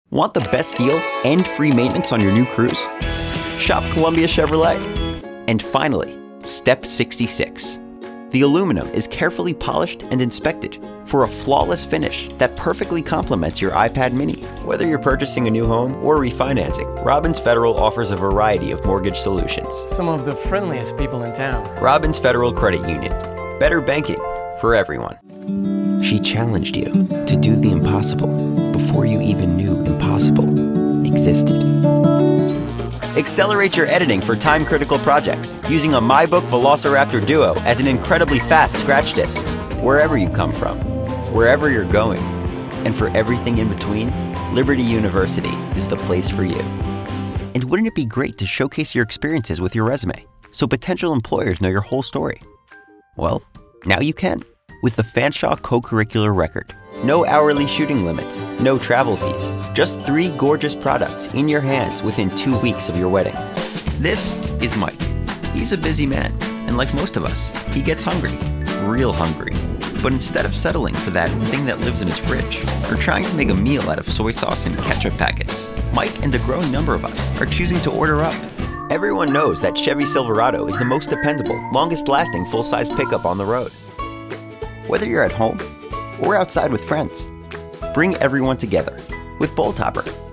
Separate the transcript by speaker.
Speaker 1: Want the best deal and free maintenance on your new Cruze? Shop Columbia Chevrolet. And finally, step 66. The aluminum is carefully polished and inspected for a flawless finish that perfectly complements your iPad mini. Whether you're purchasing a new home or refinancing, Robbins Federal offers a variety of mortgage solutions.
Speaker 2: Some of the friendliest people in town.
Speaker 1: Robbins Federal Credit Union. Better banking for everyone. She challenged you to do the impossible before you even knew impossible existed. Accelerate your editing for time-critical projects using a MyBook Velociraptor Duo as an incredibly fast scratch disk. Wherever you come from, wherever you're going, and for everything in between, Liberty University is the place for you. And wouldn't it be great to showcase your experiences with your resume so potential employers know your whole story? Well, now you can with the Fanshawe Co-Curricular Record. No hourly shooting limits, no travel fees, just 3 gorgeous products in your hands within 2 weeks of your wedding. This is Mike. He's a busy man, and like most of us, he gets hungry, real hungry. But instead of settling for that thing that lives in his fridge, or trying to make a meal out of soy sauce and ketchup packets, Mike and a growing number of us are choosing to order up. Everyone knows that Chevy Silverado is the most dependable, longest-lasting full-size pickup on the road. Whether you're at home or outside with friends, bring everyone together with Bolt Hopper.